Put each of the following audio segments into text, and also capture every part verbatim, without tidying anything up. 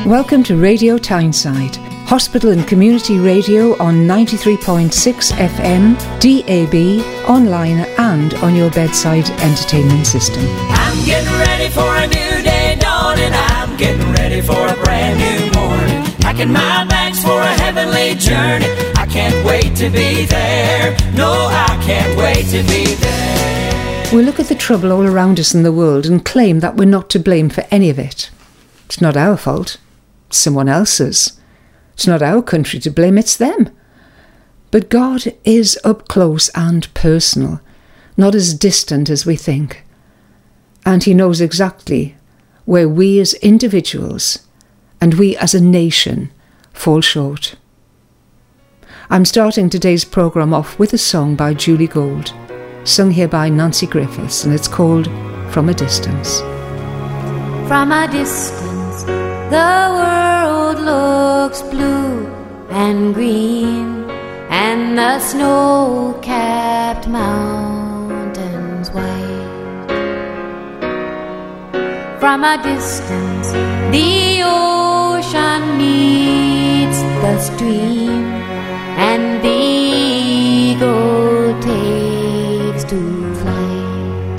Welcome to Radio Tyneside, hospital and community radio on ninety-three point six F M, D A B, online and on your bedside entertainment system. I'm getting ready for a new day dawning. I'm getting ready for a brand new morning. Packing my bags for a heavenly journey. I can't wait to be there. No, I can't wait to be there. We look at the trouble all around us in the world and claim that we're not to blame for any of it. It's not our fault. It's someone else's. It's not our country to blame, it's them. But God is up close and personal, not as distant as we think. And he knows exactly where we as individuals and we as a nation fall short. I'm starting today's programme off with a song by Julie Gold, sung here by Nancy Griffiths, and it's called From a Distance. From a distance, the world looks blue and green, and the snow-capped mountains white. From a distance, the ocean meets the stream, and the eagle takes to flight.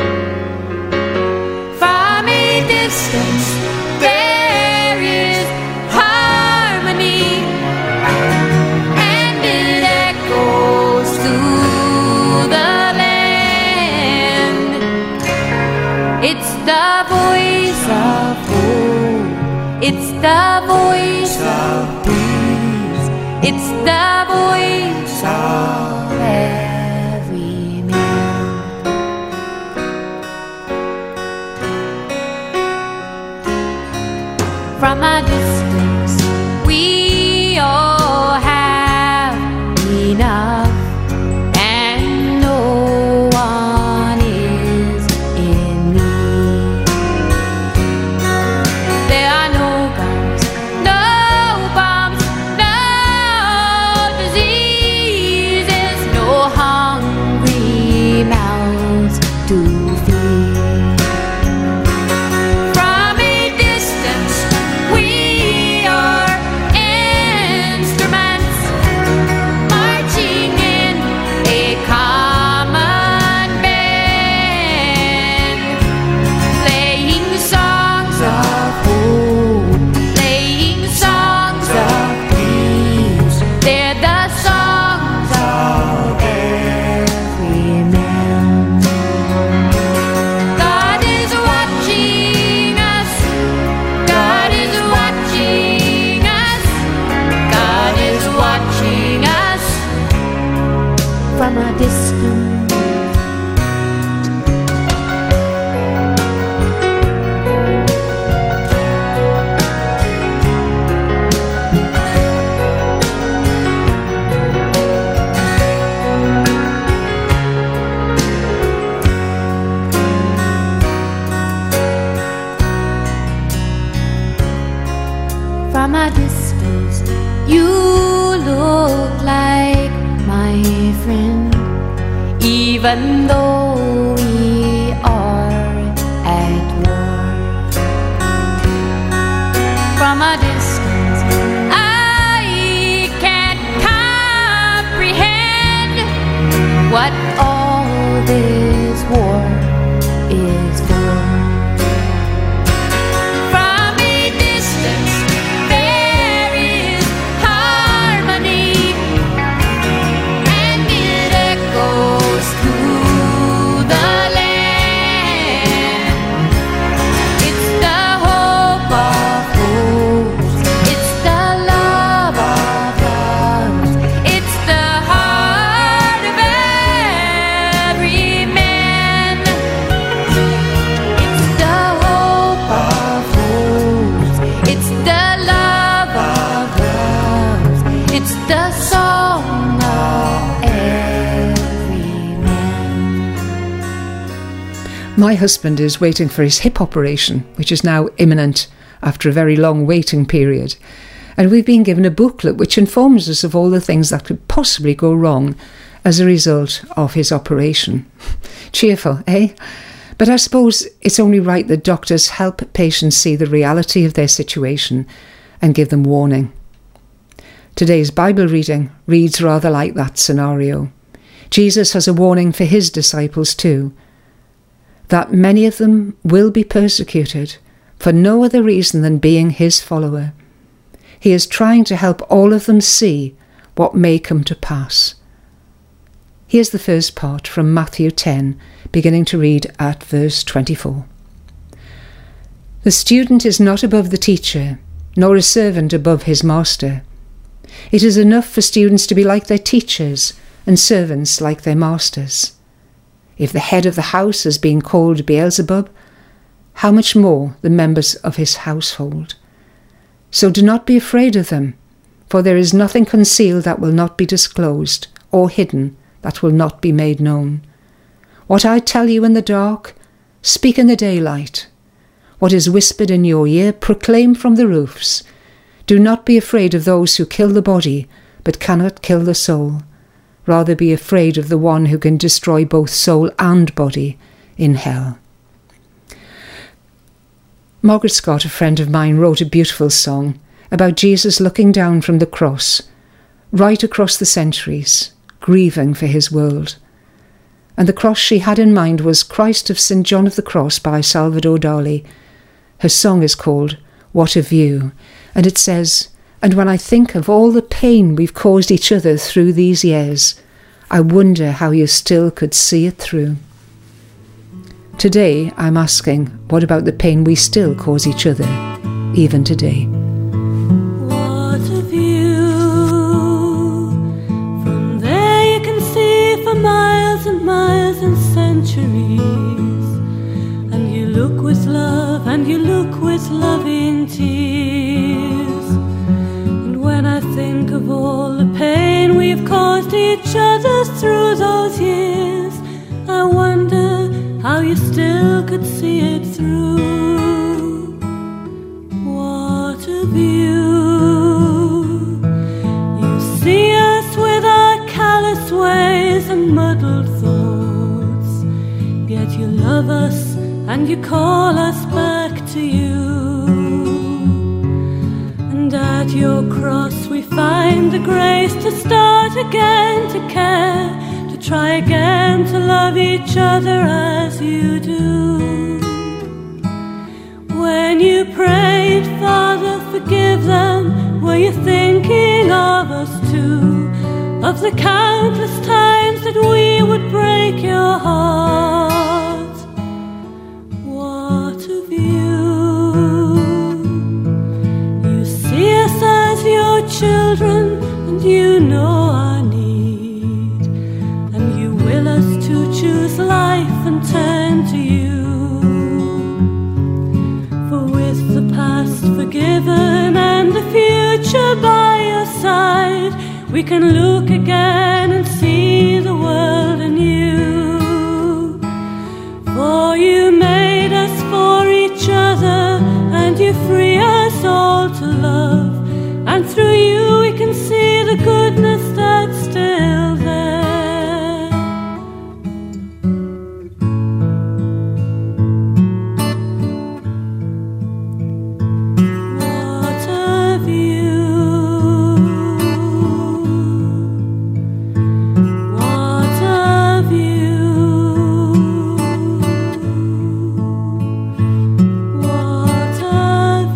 From a distance, there is harmony, and it echoes through the land. It's the voice of hope, it's the voice of peace, it's the voice of every man. From a distance, we all have enough, and no one is in need. There are no guns, no bombs, no diseases, no hungry mouths to feed. From a distance, we are instruments marching in a common band, playing songs of hope, playing songs of peace. They're the songs of every man. God is watching us. God is watching us. God is watching us from a distance. From a distance, you look like my friend, even though we are at war. From a distance, I can't comprehend what all this war is for. From a distance, there is harmony, and it echoes through the land. It's the hope of hopes, it's the love of loves, it's the heart of every man. It's the hope of hopes, it's the love of loves, it's the song of every man. My husband is waiting for his hip operation, which is now imminent after a very long waiting period. And we've been given a booklet which informs us of all the things that could possibly go wrong as a result of his operation. Cheerful, eh? But I suppose it's only right that doctors help patients see the reality of their situation and give them warning. Today's Bible reading reads rather like that scenario. Jesus has a warning for his disciples too, that many of them will be persecuted for no other reason than being his follower. He is trying to help all of them see what may come to pass. Here's the first part from Matthew ten, beginning to read at verse twenty-four. The student is not above the teacher, nor a servant above his master. It is enough for students to be like their teachers, and servants like their masters. If the head of the house has been called Beelzebub, how much more the members of his household? So do not be afraid of them, for there is nothing concealed that will not be disclosed, or hidden that will not be made known. What I tell you in the dark, speak in the daylight. What is whispered in your ear, proclaim from the roofs. Do not be afraid of those who kill the body, but cannot kill the soul. Rather be afraid of the one who can destroy both soul and body in hell. Margaret Scott, a friend of mine, wrote a beautiful song about Jesus looking down from the cross, right across the centuries, grieving for his world. And the cross she had in mind was Christ of Saint John of the Cross by Salvador Dali. Her song is called What a View, and it says, "And when I think of all the pain we've caused each other through these years, I wonder how you still could see it through." Today I'm asking, what about the pain we still cause each other, even today? What a view! From there you can see for miles and miles and centuries. And you look with love, and you look with loving tears. And when I think of all the pain we've caused each other through those years, I wonder how you still could see it through. What a view! You see us with our callous ways and muddled thoughts, yet you love us and you call us back to you. And at your cross we find the grace to start again, to care, to try again to love each other as you do. When you prayed, Father, forgive them, were you thinking of us too? Of the countless times that we would break your heart? What a view! You see us as your children, and you know our need, and you will us to choose life and turn to you. For with the past forgiven and the future by your side, we can look again and see the world anew. For you made us for each other, and you free us all to love, and through you we can see the goodness that's still there. What a view! What a view! What a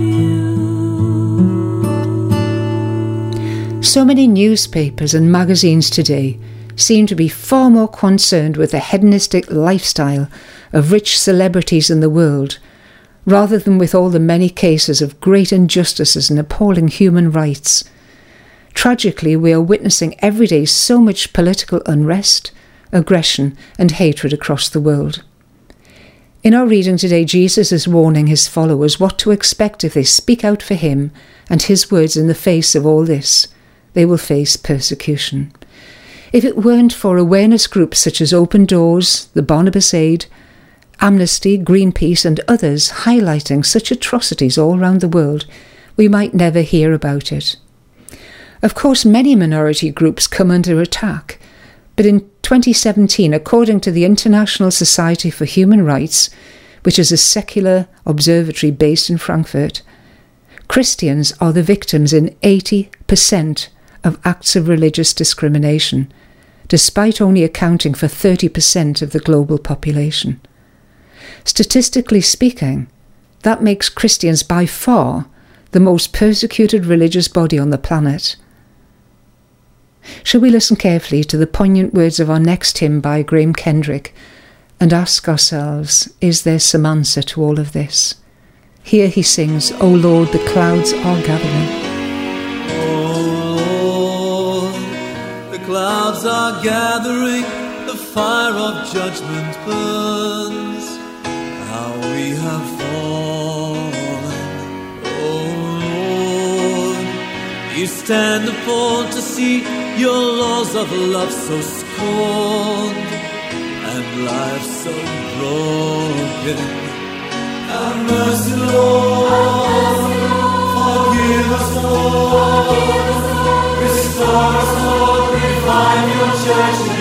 view! So many newspapers and magazines today seem to be far more concerned with the hedonistic lifestyle of rich celebrities in the world, rather than with all the many cases of great injustices and appalling human rights. Tragically, we are witnessing every day so much political unrest, aggression and hatred across the world. In our reading today, Jesus is warning his followers what to expect if they speak out for him and his words in the face of all this. They will face persecution. If it weren't for awareness groups such as Open Doors, the Barnabas Aid, Amnesty, Greenpeace and others highlighting such atrocities all around the world, we might never hear about it. Of course, many minority groups come under attack, but in twenty seventeen, according to the International Society for Human Rights, which is a secular observatory based in Frankfurt, Christians are the victims in eighty percent of acts of religious discrimination, despite only accounting for thirty percent of the global population. Statistically speaking, that makes Christians by far the most persecuted religious body on the planet. Shall we listen carefully to the poignant words of our next hymn by Graham Kendrick and ask ourselves, is there some answer to all of this? Here he sings, O Lord, the clouds are gathering. O Lord, the clouds are gathering, the fire of judgment burns. How we have fallen, O Lord. You stand appalled to see your laws of love so scorned and life so broken. Have mercy, Lord, forgive us, Lord, restore us, Lord, revive your church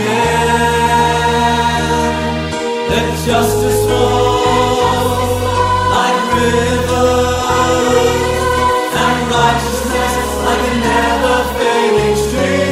again. Let justice flow like rivers, and righteousness like a never-failing stream.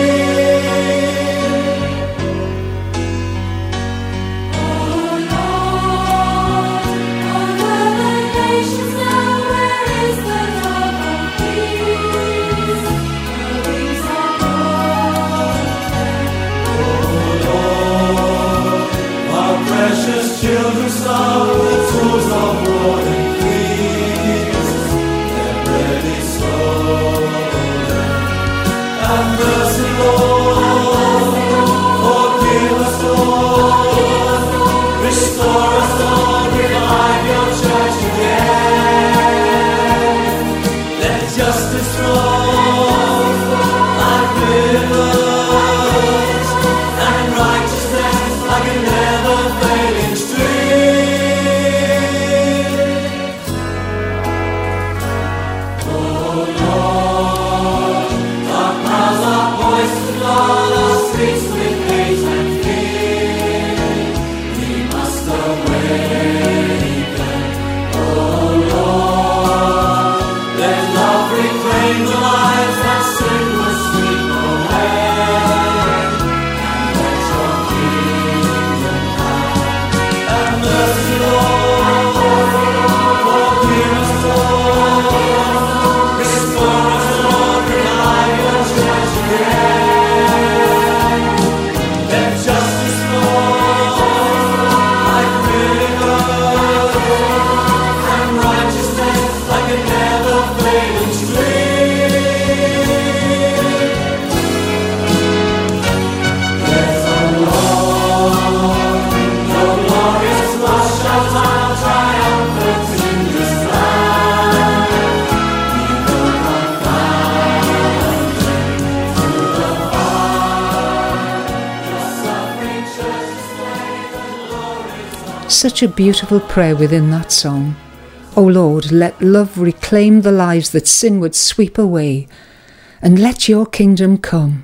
Children saw the tools of war and peace, they're ready stolen. Have mercy, Lord, forgive us, Lord, restore us, Lord, revive your church again. Let justice flow like rivers, and righteousness like a never-failing stream. Such a beautiful prayer within that song. O Lord, let love reclaim the lives that sin would sweep away, and let your kingdom come.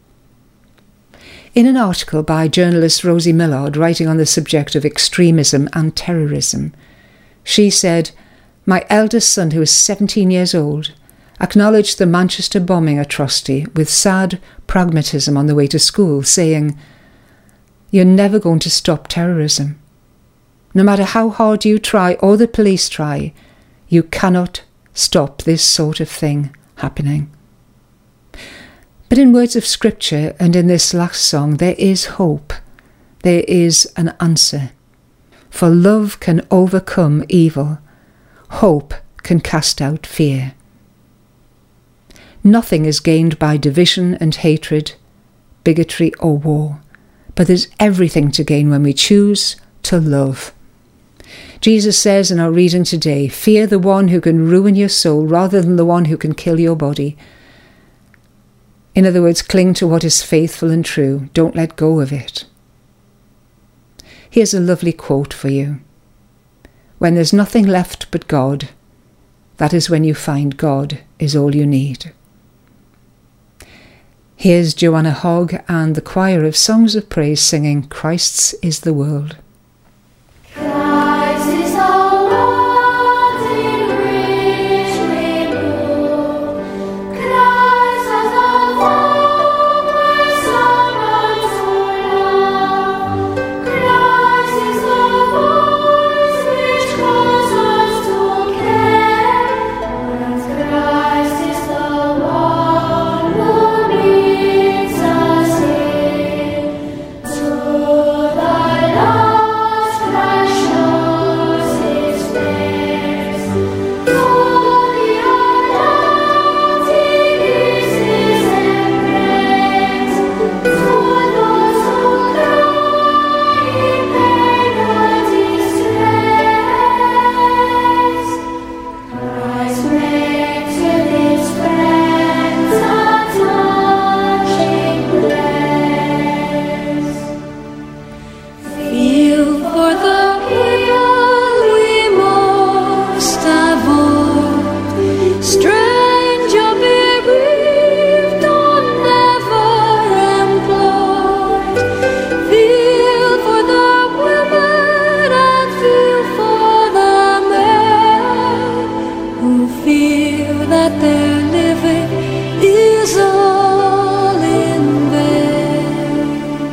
In an article by journalist Rosie Millard writing on the subject of extremism and terrorism, she said, "My eldest son, who is seventeen years old, acknowledged the Manchester bombing atrocity with sad pragmatism on the way to school, saying, 'You're never going to stop terrorism. No matter how hard you try or the police try, you cannot stop this sort of thing happening.'" But in words of scripture and in this last song, there is hope. There is an answer. For love can overcome evil. Hope can cast out fear. Nothing is gained by division and hatred, bigotry or war, but there's everything to gain when we choose to love. Jesus says in our reading today, "Fear the one who can ruin your soul rather than the one who can kill your body." In other words, cling to what is faithful and true. Don't let go of it. Here's a lovely quote for you. "When there's nothing left but God, that is when you find God is all you need." Here's Joanna Hogg and the choir of Songs of Praise singing "Christ's is the World." Christ is our world, enriched with fear that their living is all in vain.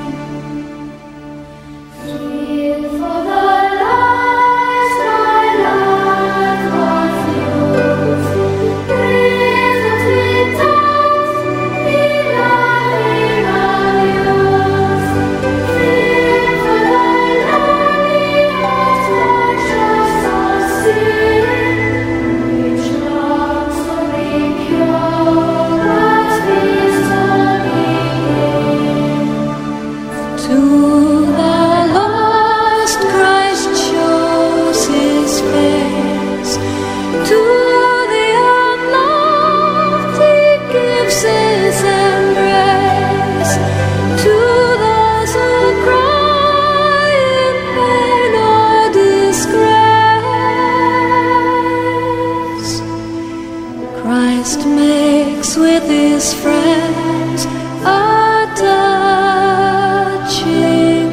Fear for the lives my life was used. Breathe between tongues, be loving of yours. Fear for the lonely heart conscious of sin, which longs to be pure, but fears to be clean. To the lost Christ shows his face. To the unloved he gives his embrace. To those who cry in pain or disgrace, Christ makes with his friends a touching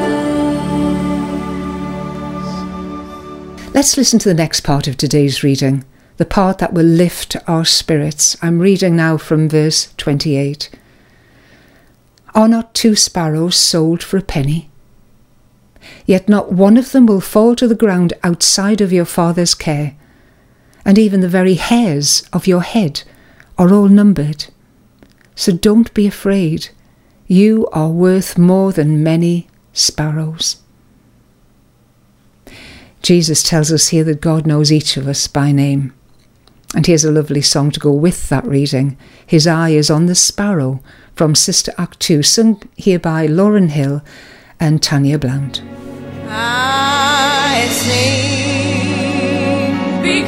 place. Let's listen to the next part of today's reading, the part that will lift our spirits. I'm reading now from verse twenty-eight. Are not two sparrows sold for a penny? Yet not one of them will fall to the ground outside of your Father's care, and even the very hairs of your head are all numbered. So don't be afraid. You are worth more than many sparrows. Jesus tells us here that God knows each of us by name. And here's a lovely song to go with that reading. His Eye is on the Sparrow, from Sister Act two, sung here by Lauren Hill and Tanya Blount. I sing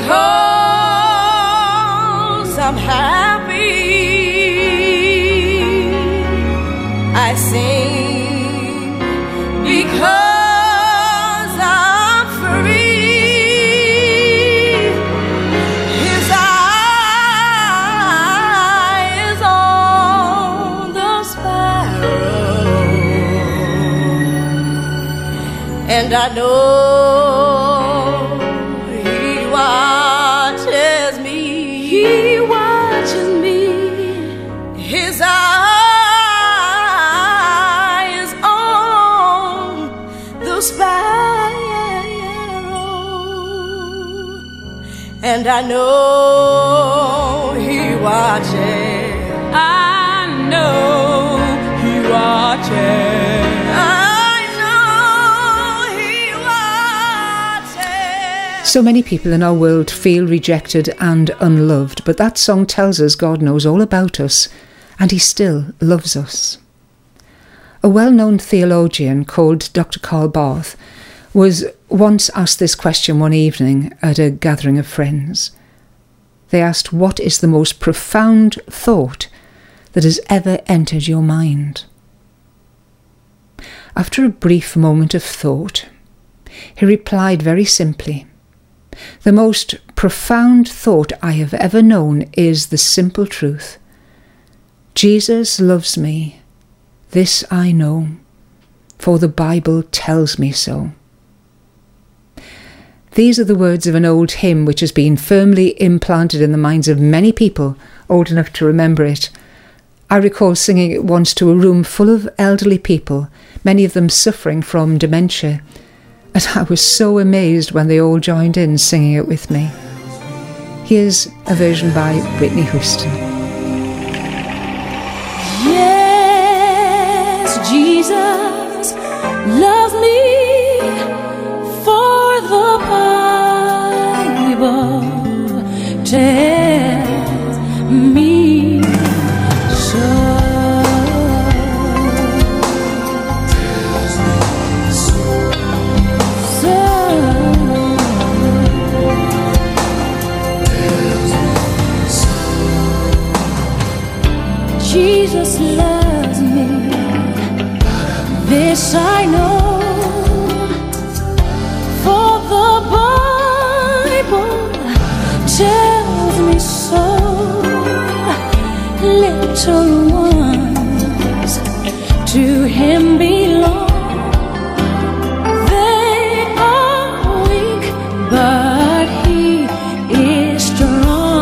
because I'm happy. I sing because I'm free. His eye is on the sparrow, and I know he watches me. He watches me. His eye is on the sparrow, and I know he watches. I know he watches. So many people in our world feel rejected and unloved, but that song tells us God knows all about us and he still loves us. A well-known theologian called Doctor Karl Barth was once asked this question one evening at a gathering of friends. They asked, what is the most profound thought that has ever entered your mind? After a brief moment of thought, he replied very simply, the most profound thought I have ever known is the simple truth. Jesus loves me, this I know, for the Bible tells me so. These are the words of an old hymn which has been firmly implanted in the minds of many people old enough to remember it. I recall singing it once to a room full of elderly people, many of them suffering from dementia. And I was so amazed when they all joined in singing it with me. Here's a version by Whitney Houston. Yes, Jesus loves me, for the Bible tells me so. Jesus loves me, this I know, for the Bible tells me so. Little ones to him belong. They are weak, but he is strong.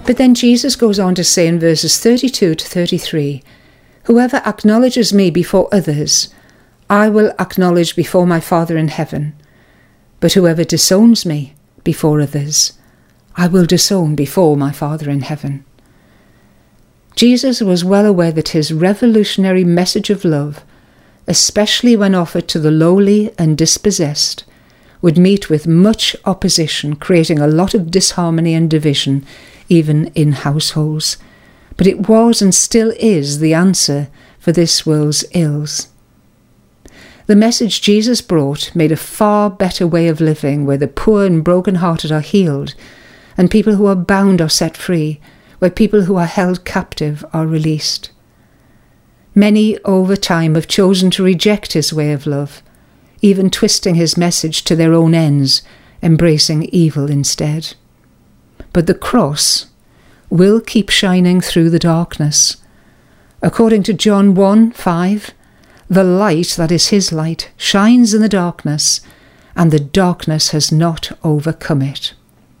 But then Jesus goes on to say in verses thirty-two to thirty-three, "Whoever acknowledges me before others, I will acknowledge before my Father in heaven. But whoever disowns me before others, I will disown before my Father in heaven." Jesus was well aware that his revolutionary message of love, especially when offered to the lowly and dispossessed, would meet with much opposition, creating a lot of disharmony and division, even in households. But it was and still is the answer for this world's ills. The message Jesus brought made a far better way of living, where the poor and broken-hearted are healed, and people who are bound are set free, where people who are held captive are released. Many over time have chosen to reject his way of love, even twisting his message to their own ends, embracing evil instead. But the cross will keep shining through the darkness. According to John one five, the light that is his light shines in the darkness, and the darkness has not overcome it.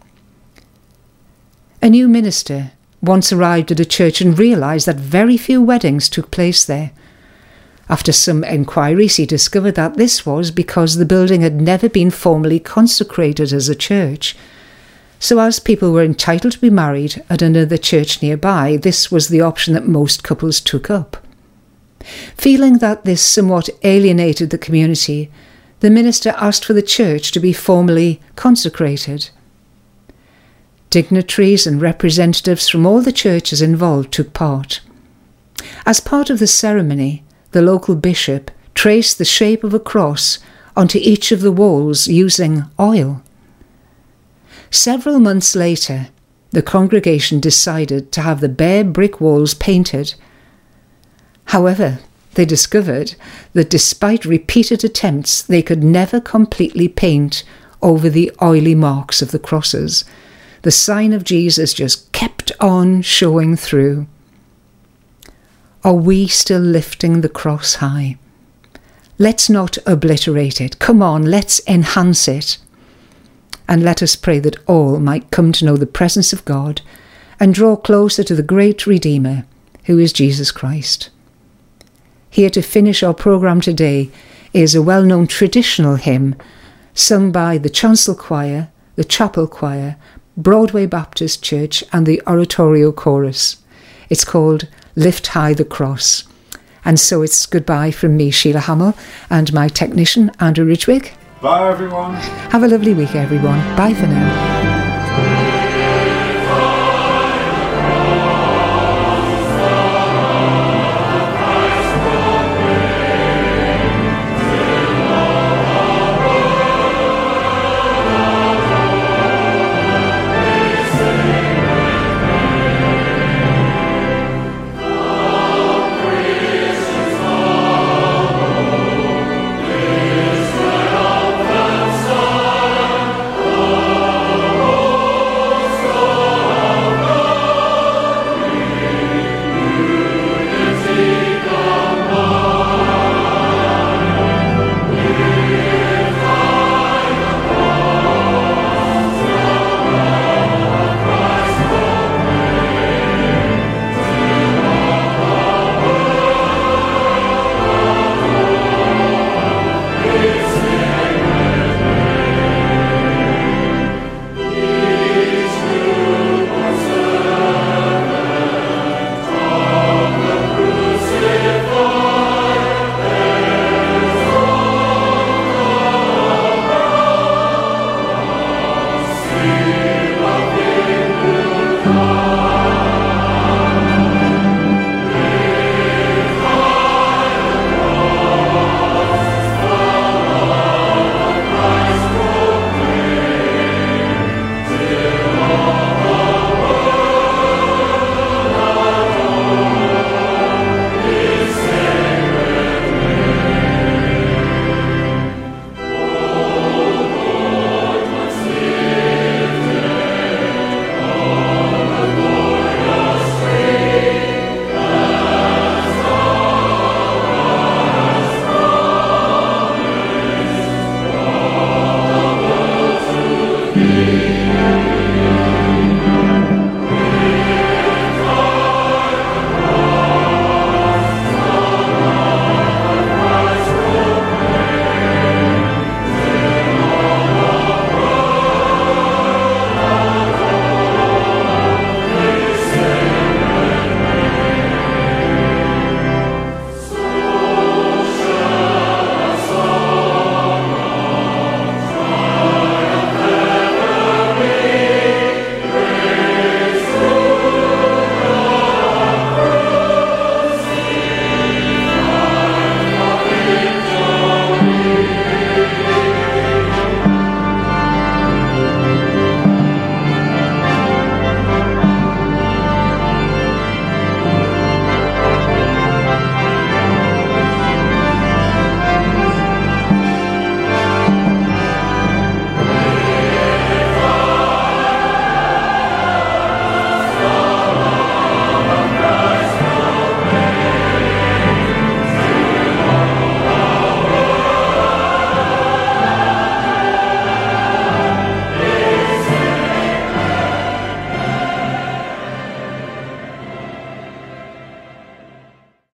A new minister once arrived at a church and realised that very few weddings took place there. After some enquiries, he discovered that this was because the building had never been formally consecrated as a church. So as people were entitled to be married at another church nearby, this was the option that most couples took up. Feeling that this somewhat alienated the community, the minister asked for the church to be formally consecrated. Dignitaries and representatives from all the churches involved took part. As part of the ceremony, the local bishop traced the shape of a cross onto each of the walls using oil. Several months later, the congregation decided to have the bare brick walls painted. However, they discovered that despite repeated attempts, they could never completely paint over the oily marks of the crosses. The sign of Jesus just kept on showing through. Are we still lifting the cross high? Let's not obliterate it. Come on, let's enhance it. And let us pray that all might come to know the presence of God and draw closer to the great Redeemer, who is Jesus Christ. Here to finish our programme today is a well-known traditional hymn sung by the Chancel Choir, the Chapel Choir, Broadway Baptist Church and the Oratorio Chorus. It's called Lift High the Cross. And so it's goodbye from me, Sheila Hamill, and my technician, Andrew Ridgwig. Bye, everyone. Have a lovely week, everyone. Bye for now.